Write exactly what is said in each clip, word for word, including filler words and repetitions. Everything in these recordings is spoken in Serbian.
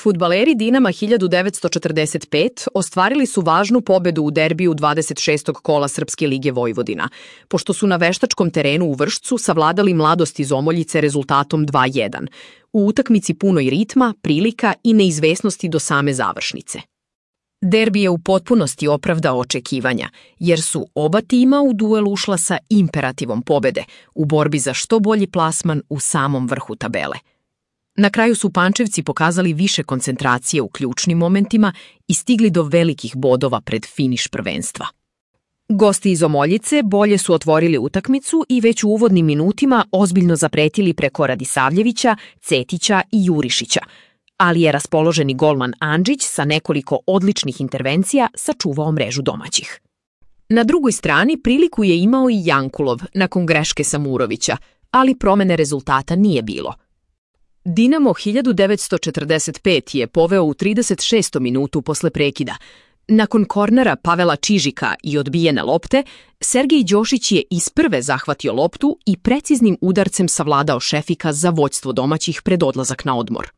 Fudbaleri Dinama hiljadu devetsto četrdeset pet ostvarili su važnu pobedu u derbiju dvadeset šestog kola Srpske lige Vojvodina, pošto su na veštačkom terenu u Vršcu savladali Mladost iz Omoljice rezultatom dva jedan, u utakmici punoj ritma, prilika i neizvesnosti do same završnice. Derbi je u potpunosti opravdao očekivanja, jer su oba tima u duel ušla sa imperativom pobede u borbi za što bolji plasman u samom vrhu tabele. Na kraju su Pančevci pokazali više koncentracije u ključnim momentima i stigli do velikih bodova pred finiš prvenstva. Gosti iz Omoljice bolje su otvorili utakmicu i već u uvodnim minutima ozbiljno zapretili preko Radisavljevića, Cetića i Jurišića, ali je raspoloženi golman Andžić sa nekoliko odličnih intervencija sačuvao mrežu domaćih. Na drugoj strani priliku je imao i Jankulov nakon greške Samurovića, ali promene rezultata nije bilo. Dinamo hiljadu devetsto četrdeset pet je poveo u trideset šestom minutu posle prekida. Nakon kornera Pavela Čižika i odbijene lopte, Sergej Đošić je iz prve zahvatio loptu i preciznim udarcem savladao Šefika za vođstvo domaćih pred odlazak na odmor.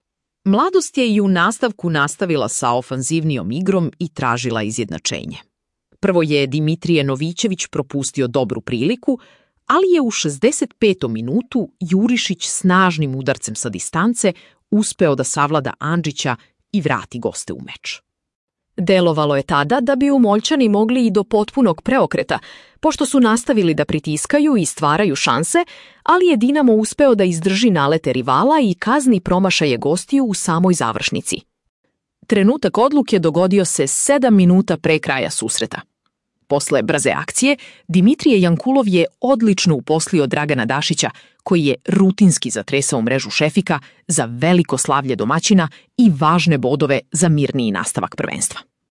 Mladost je i u nastavku nastavila sa ofanzivnijom igrom i tražila izjednačenje. Prvo je Dimitrije Novićević propustio dobru priliku, ali je u šezdeset petom minutu Jurišić snažnim udarcem sa distance uspeo da savlada Andžića i vrati goste u meč. Delovalo je tada da bi Umoljčani mogli i do potpunog preokreta, pošto su nastavili da pritiskaju i stvaraju šanse, ali je Dinamo uspeo da izdrži nalete rivala i kazni promašaje gostiju u samoj završnici. Trenutak odluke dogodio se sedam minuta pre kraja susreta. Posle brze akcije, Dimitrije Jankulov je odlično uposlio Dragana Dašića, koji je rutinski zatresao mrežu Šefika za veliko slavlje domaćina i važne bodove za mirniji nastavak prvenstva.